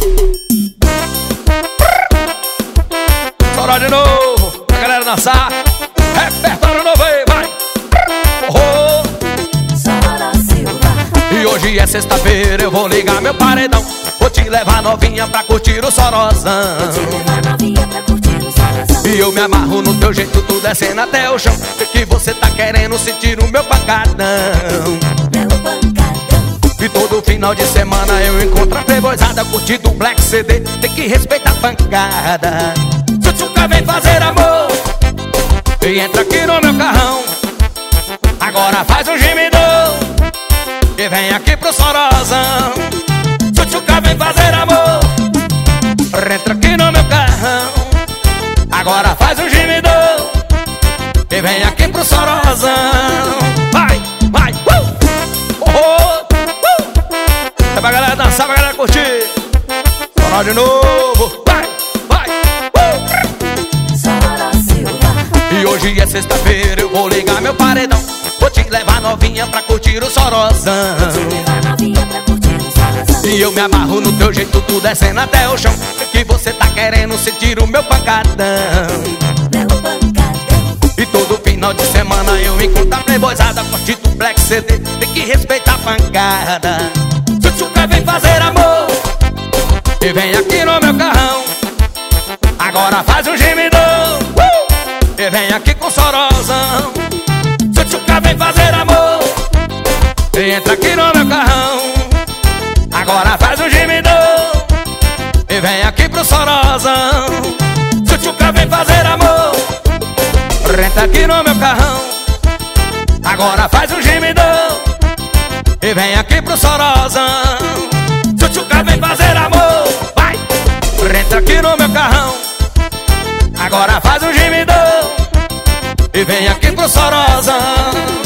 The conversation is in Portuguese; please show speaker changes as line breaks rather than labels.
Soró de novo, pra galera dançar. Repertório novo aí, vai. Oh.
Soró Silva.
E hoje é sexta-feira, eu vou ligar meu paredão. Vou te levar novinha pra curtir o sorozão.
Vou te levar novinha pra curtir o sorozão.
E eu me amarro no teu jeito, tu descendo até o chão. Sei que você tá querendo sentir o meu pancadão.
Meu pancadão.
E todo final de semana eu encontro a playboyzada curtindo o Black CD. Tem que respeitar a pancada. Tchutchuca vem fazer amor e entra aqui no meu carrão. Agora faz um gemidão e vem aqui pro sorozão. Tchutchuca vem fazer amor, entra aqui no meu carrão. Agora faz um gemidão e vem aqui pro sorozão. Vai, vai, é pra galera dançar, pra galera curtir. Soró de novo, vai, vai,
Soró Silva.
E hoje é sexta-feira, eu vou ligar meu paredão. Vou te levar novinha pra curtir o sorozão.
Vou te levar novinha pra curtir o sorozão.
E eu me amarro no teu jeito, tu descendo até o chão. Que você tá querendo sentir o meu pancadão.
Meu pancadão.
E todo final de semana eu encontro a playboyzada curtindo Black CD. Tem que respeitar a pancada. Tchutchuca vem fazer amor e vem aqui no meu carrão. Agora faz um gemidão e vem aqui com sorozão. Tchutchuca vem fazer amor e entra aqui no meu carrão. Agora faz um gemidão e vem aqui pro sorozão. Tchutchuca vem fazer amor, entra aqui no meu carrão. Agora faz um gemidão e vem aqui pro sorozão. Tchutchuca vem fazer amor, vai, entra aqui no meu carrão. Agora faz um gemidão e vem aqui pro sorozão.